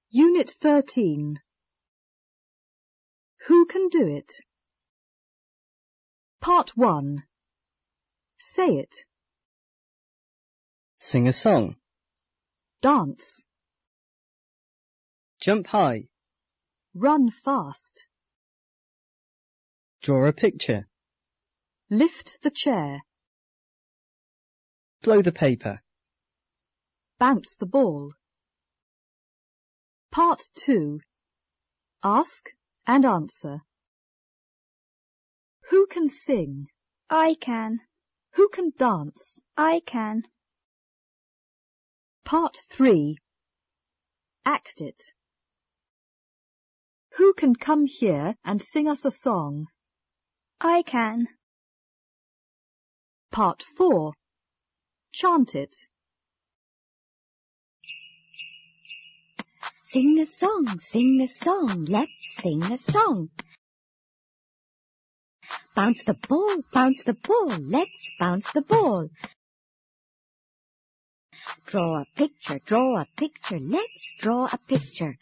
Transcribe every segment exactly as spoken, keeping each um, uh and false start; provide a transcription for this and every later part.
Unit thirteen. Who can do it? Part one. Say it. Sing a song. Dance. Jump high. Run fast. Draw a picture. Lift the chair. Blow the paper. Bounce the ball. Part two. Ask and answer. Who can sing? I can. Who can dance? I can. Part three. Act it. Who can come here and sing us a song? I can. Part four. Chant it. Sing a song, sing a song, let's sing a song. Bounce the ball, bounce the ball, let's bounce the ball. Draw a picture, draw a picture, let's draw a picture.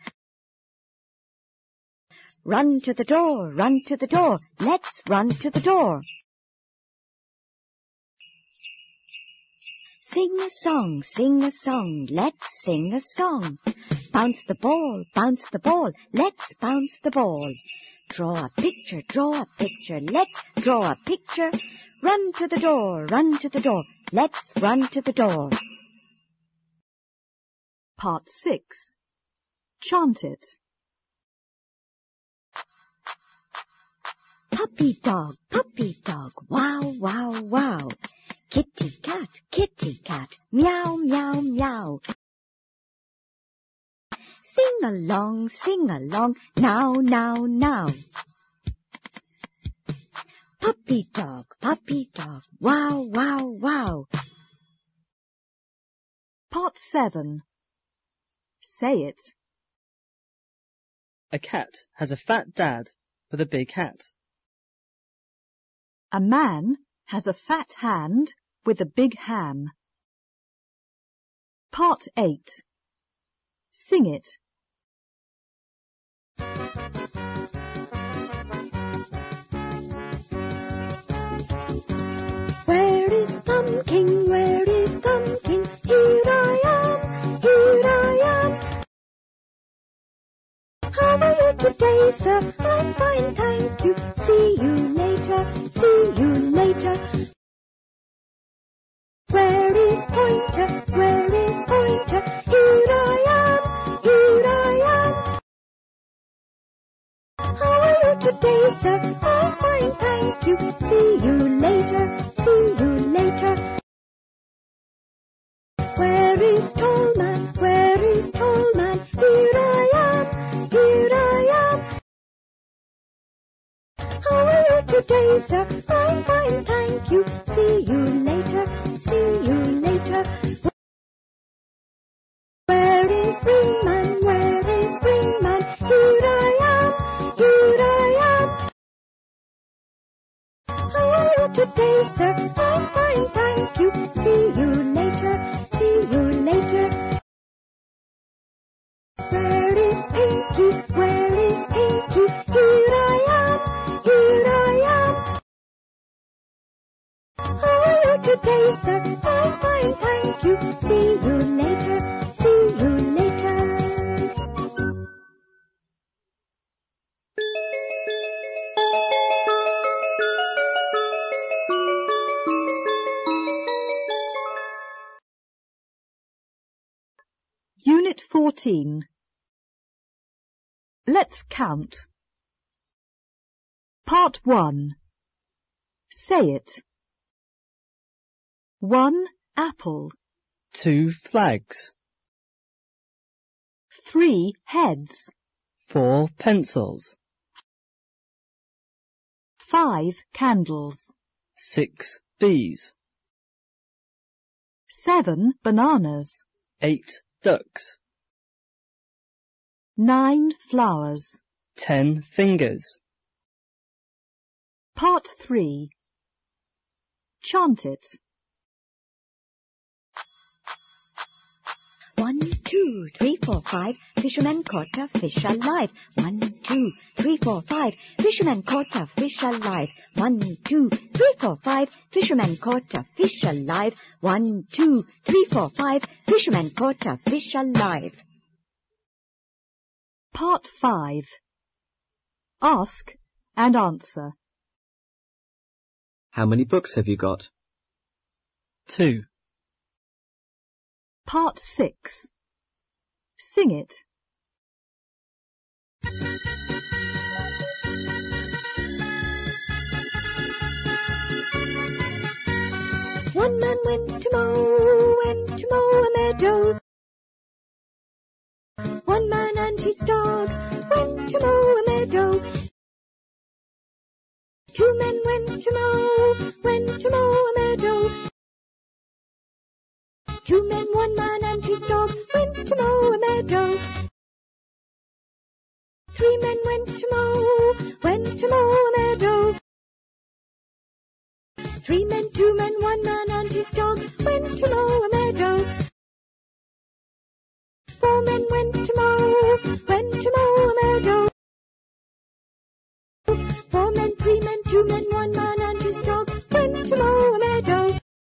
Run to the door, run to the door, let's run to the door. Sing a song, sing a song, let's sing a song. Bounce the ball, bounce the ball, let's bounce the ball. Draw a picture, draw a picture, let's draw a picture. Run to the door, run to the door, let's run to the door. Part six. Chant it. Puppy dog, puppy dog, wow, wow, wow. Kitty cat, kitty cat, meow, meow, meow. Sing along, sing along, now, now, now. Puppy dog, puppy dog, wow, wow, wow. Part seven. Say it. A cat has a fat dad with a big hat. A man has a fat hand with a big ham. Part eight. Sing it. Where is Pumpkin? Where is Pumpkin? Here I am, here I am. How are you today, sir? I'm fine, thank you. See you later, see you later. Where is Pointer? Where is Pointer? Here I am, here I am. How are you today, sir? I'm fine, thank you. See you later, see you later. Where is Tall Man? Where is Tall Man? Here I am, here I am. How are you today, sir? I'm fine, thank you. See you later, see you later. Where is Ringman? Where is Ringman? Here I am, here I am. How are you today, sir? I'm fine, thank you. See you later, see you later. Where is Pinky? Where is Pinky? Here I am, here I am. How are you today, sir? I'm fine, thank you. See you later, see you later. Unit fourteen. Let's count. Part one. Say it. One apple. Two flags. Three heads. Four pencils. Five candles. Six bees. Seven bananas. Eight ducks. Nine flowers. Ten fingers. Part three. Chant it. One, two, three, four, five, fisherman caught a fish alive. One, two, three, four, five, fisherman caught a fish alive. One, two, three, four, five, fisherman caught a fish alive. One, two, three, four, five, fisherman caught a fish alive. Part five. Ask and answer. How many books have you got? Two. Part six. Sing it. One man went to mow, went to mow a meadow. One man and his dog went to mow a meadow. Two men went to mow, went to mow a meadow. Two men, one man and his dog went to mow a meadow. Three men went to mow, went to mow a meadow. Three men, two men, one man and his dog went to mow a meadow. Four men went to mow, went to mow a meadow. Four men, three men, two men, one man and his dog went to mow a meadow.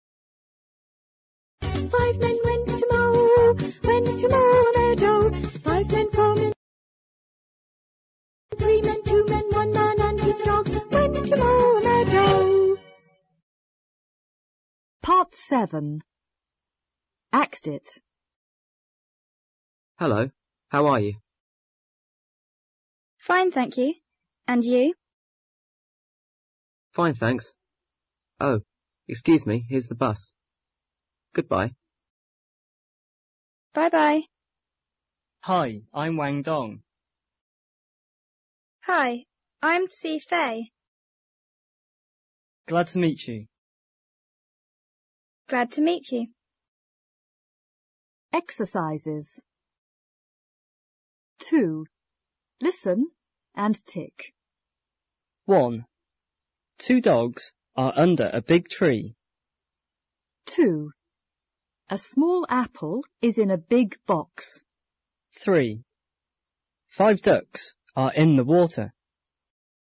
Five men went to mow, went to mow a meadow. Five men, four men, three men, two men, one man and his dog went to mow a meadow. Part seven. Act it. Hello, how are you? Fine, thank you. And you? Fine, thanks. Oh, excuse me, here's the bus. Goodbye. Bye-bye. Hi, I'm Wang Dong. Hi, I'm Si Fei. Glad to meet you. Glad to meet you. Exercises. Two. Listen and tick. One. Two dogs are under a big tree. Two. A small apple is in a big box. Three. Five ducks are in the water.